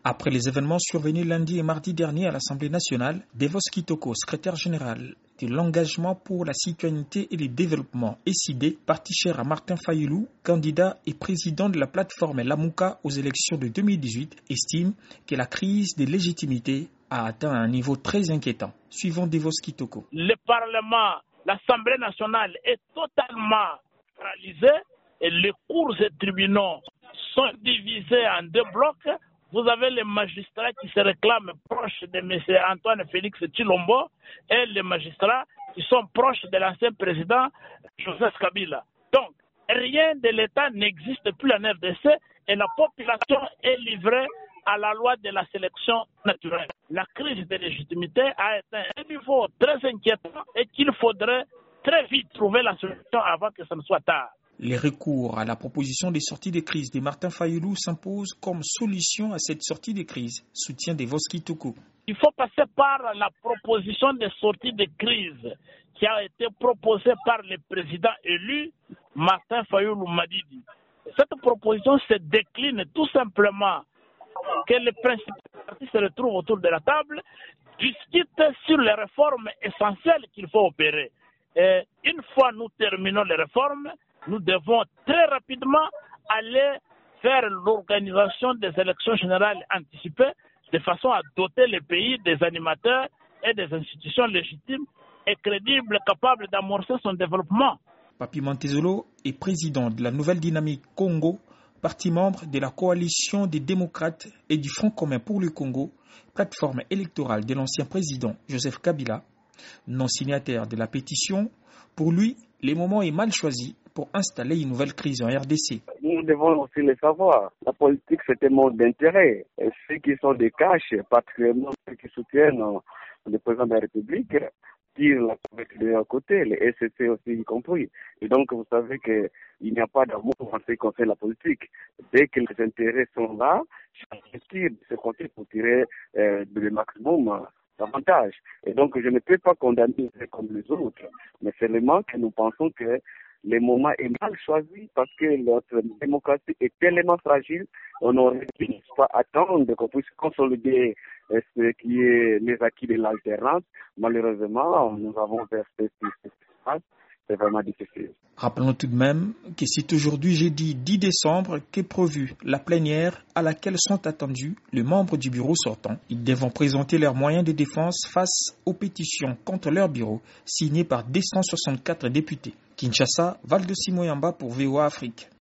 Après les événements survenus lundi et mardi dernier à l'Assemblée nationale, Devos Kitoko, secrétaire général de l'engagement pour la citoyenneté et le développement SID, parti cher à Martin Fayulu, candidat et président de la plateforme Lamuka aux élections de 2018, estime que la crise de légitimité a atteint un niveau très inquiétant. Suivant Devos Kitoko. Le Parlement, l'Assemblée nationale est totalement paralysée et les cours et tribunaux sont divisés en deux blocs. Vous avez les magistrats qui se réclament proches de M. Antoine Félix Tshilombo et les magistrats qui sont proches de l'ancien président Joseph Kabila. Donc, rien de l'État n'existe plus en RDC et la population est livrée à la loi de la sélection naturelle. La crise de légitimité a atteint un niveau très inquiétant et qu'il faudrait très vite trouver la solution avant que ce ne soit tard. Les recours à la proposition de sortie de crise de Martin Fayulu s'imposent comme solution à cette sortie de crise, soutien Devos Kitoko. Il faut passer par la proposition de sortie de crise qui a été proposée par le président élu Martin Fayulu Madidi. Cette proposition se décline tout simplement que les principaux partis se retrouvent autour de la table, discutent sur les réformes essentielles qu'il faut opérer. Et une fois nous terminons les réformes, nous devons très rapidement aller faire l'organisation des élections générales anticipées de façon à doter le pays des animateurs et des institutions légitimes et crédibles capables d'amorcer son développement. Papi Montezolo est président de la Nouvelle Dynamique Congo, parti membre de la coalition des démocrates et du Front commun pour le Congo, plateforme électorale de l'ancien président Joseph Kabila, non signataire de la pétition. Pour lui, le moment est mal choisi pour installer une nouvelle crise en RDC. Nous devons aussi le savoir. La politique, c'est un mode d'intérêt. Et ceux qui sont des caches, particulièrement ceux qui soutiennent le président de la République, tirent la couverture de leur côté, les SCC aussi y compris. Et donc, vous savez qu'il n'y a pas d'amour en ce qui concerne la politique. Dès que les intérêts sont là, chacun tire de ce côté pour tirer le maximum davantage. Et donc, je ne peux pas condamner comme les autres, mais seulement que nous pensons que le moment est mal choisi parce que notre démocratie est tellement fragile, on aurait pu pas attendre qu'on puisse consolider ce qui est les acquis de l'alternance. Malheureusement, nous avons versé c'est vraiment difficile. Rappelons tout de même que c'est aujourd'hui jeudi 10 décembre qu'est prévue la plénière à laquelle sont attendus les membres du bureau sortant. Ils devront présenter leurs moyens de défense face aux pétitions contre leur bureau signées par 264 députés. Kinshasa, Valdo Simoyamba pour VOA Afrique.